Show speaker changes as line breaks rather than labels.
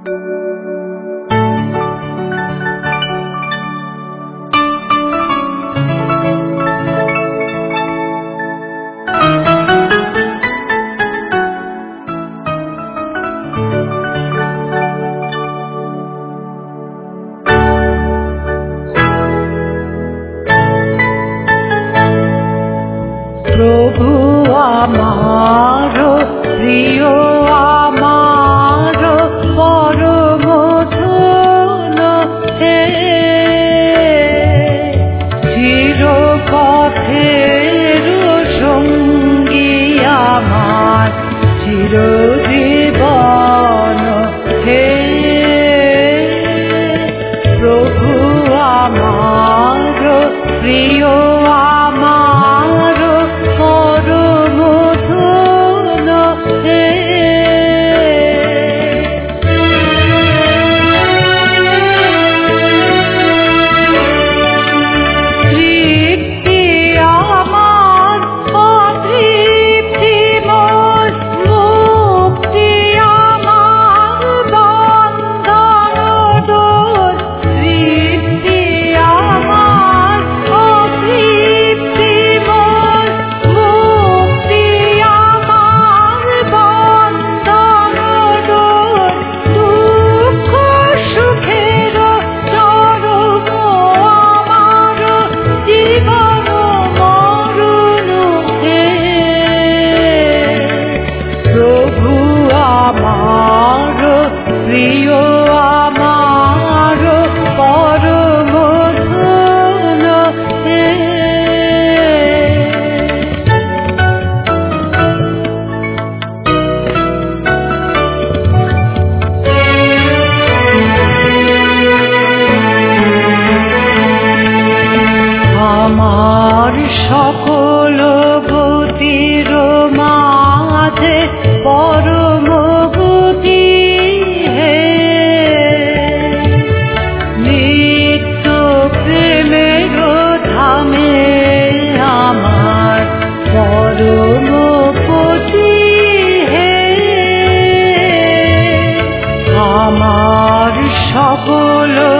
প্রভু আমার প্রিয় আমার পরম ধন হে চির পথের সঙ্গী আমার চির জীবন হে প্রভু আমার প্রিয় আমার পরম ধন হে তৃপ্তি আমার অতৃপ্তি মোর মুক্তি আমার বন্ধন দোষ তৃপ্তি আমার অতৃপ্তি মোর মুক্তি আমার বন্ধন দোষ দুঃখ সুখের চরম আমার জীবন মরণ হে প্রভু আমার প্রিয় আমার পরম ধন হে আমার সকল গতির মাঝে পরম গতি হে নিত্য প্রেমের ধামে আমার পরম পতি হে আমার সকল